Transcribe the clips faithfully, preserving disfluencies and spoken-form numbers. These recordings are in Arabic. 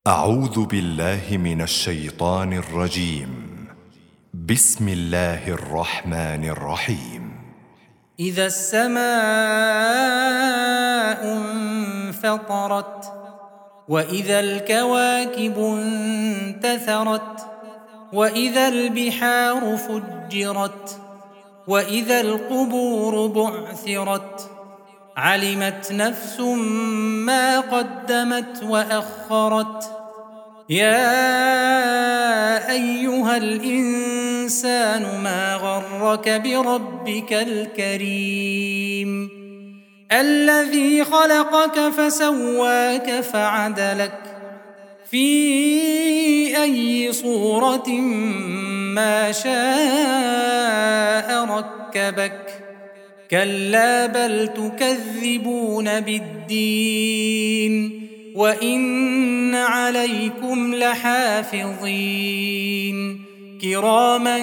أعوذ بالله من الشيطان الرجيم. بسم الله الرحمن الرحيم. إذا السماء انفطرت وإذا الكواكب انتثرت وإذا البحار فجرت وإذا القبور بعثرت علمت نفس ما قدمت وأخرت. يا أيها الإنسان ما غرك بربك الكريم الذي خلقك فسواك فعدلك في أي صورة ما شاء ركبك. كلا بل تكذبون بالدين وإن عليكم لحافظين كراما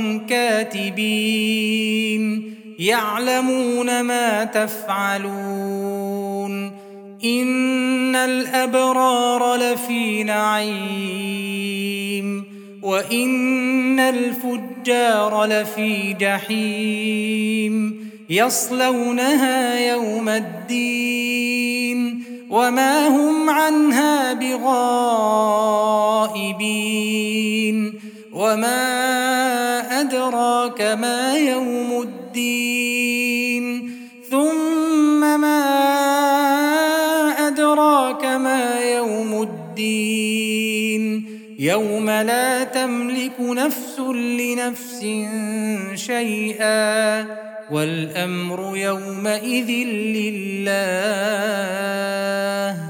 كاتبين يعلمون ما تفعلون. إن الأبرار لفي نعيم وإن الفجار لفي جحيم يصلونها يوم الدين وما هم عنها بغائبين. وما أدراك ما يوم الدين ثم ما أدراك ما يوم الدين يوم لا تملك نفس لنفس شيئا والأمر يومئذ لله.